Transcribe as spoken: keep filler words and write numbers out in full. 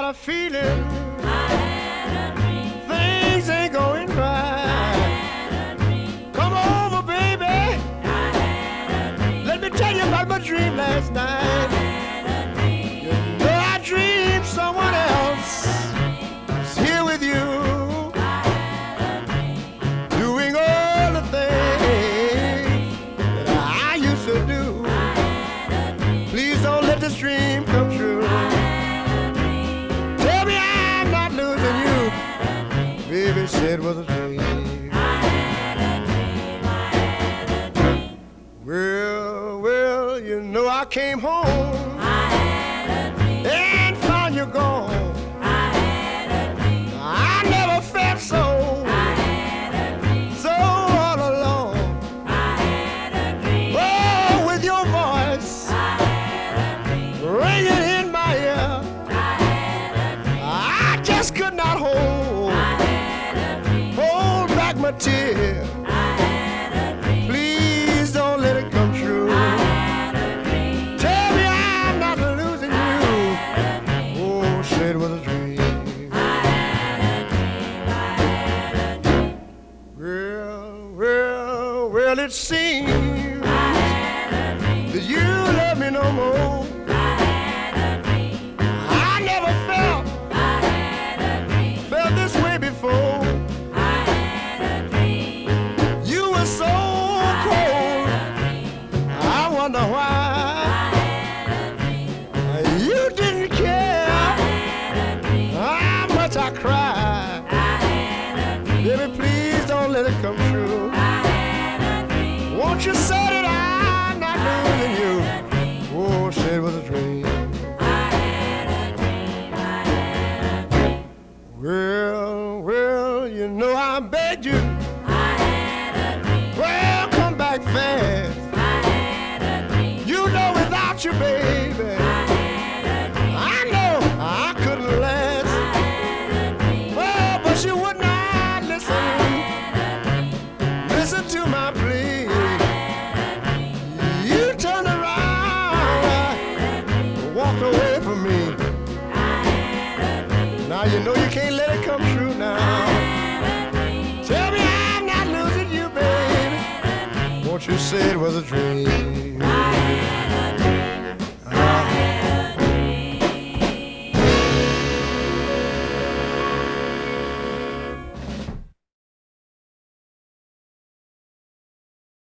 my feeling. I had a dream. Things ain't going I right. had a dream. Come over, baby. I had a dream. Let me tell you about my dream last I night. had a dream. Though I dreamed someone else was here with you, I had a dream. doing all the things that I used to do. I had a dream. Please don't let this dream come true. I had a dream. Tell me I'm not losing I you. had a dream. Baby said it was a dream. I had a dream. I had a dream. Well, well, you know I came home I had a dream. and found you gone. I had a dream. I never felt so, I had a dream. so all alone. I had a dream. Oh, with your voice I had a dream. ringing in my ear, I had a dream. I just could not hold, I had a dream. hold back my tears. I had a dream. Please don't let it come true. I had a dream. Tell me I'm not losing I you. had a dream. Oh, said it was a dream. I had a dream. I had a dream. Well, well, well, it seems I had a dream. that you love me no more. I had a dream. I never felt, I had a dream. felt this way before. I had a dream. You were so I cold, had a dream. I wonder I why had a dream. you didn't care I had a dream. how much I cried. I had a dream. Baby, please don't let it come true. I had a dream. Won't you say that I'm not losing you? A dream. Oh, said it was a dream. I had a dream. I had a dream. Well, well, you know I begged you. I had a dream. Well, come back fast. I had a dream. You know without you, baby, I had a dream. I know I couldn't I last. had a dream. Well, but you would not I listen, had a dream. listen to my plea. I had a dream. You turned around, walked away from me. I had a dream. Now you know you can't let it come true I now. had a dream. Tell me I'm not losing you, I baby. had a dream. Won't you say it was a dream? I had a